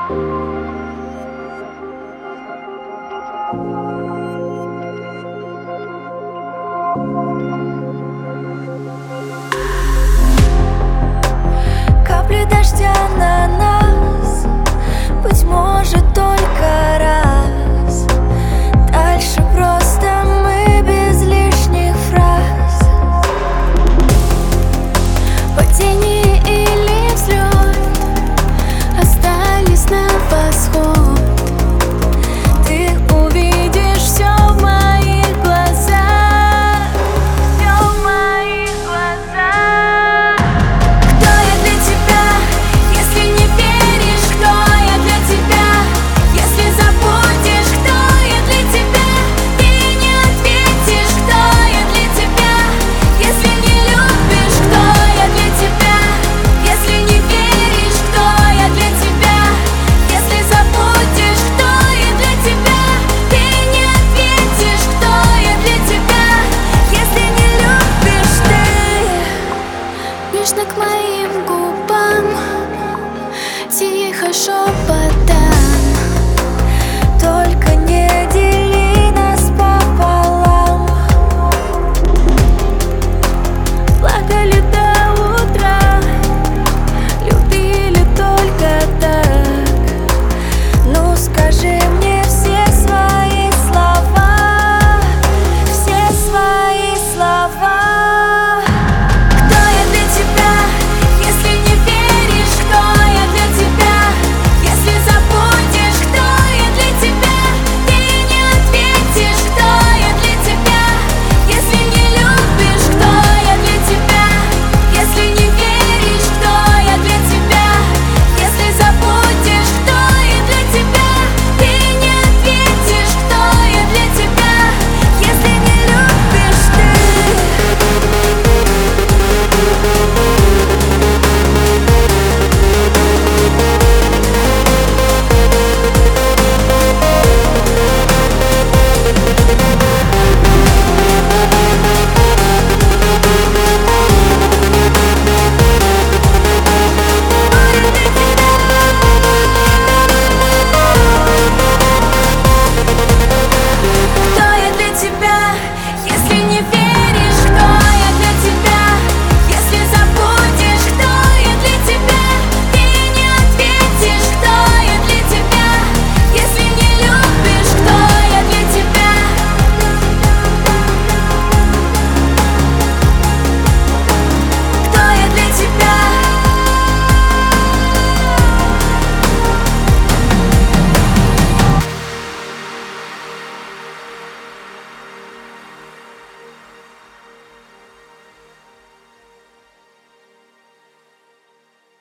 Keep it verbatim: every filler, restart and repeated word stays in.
Капли дождя на нас, быть может, только раз. Дальше просто мы без лишних фраз. Падение или взлет остались на восход. Ты увидишь все в моих глазах, все в моих глазах. Кто я для тебя, если не веришь? Кто я для тебя, если забудешь? Кто я для тебя, ты не ответишь? Кто я для тебя, если не любишь? Кто я для тебя, если не веришь? Кто я для тебя, если забудешь? Кто я для тебя, ты не ответишь? Кто я для тебя, если не любишь? Ты нежно к моим губам, тихо шепотом.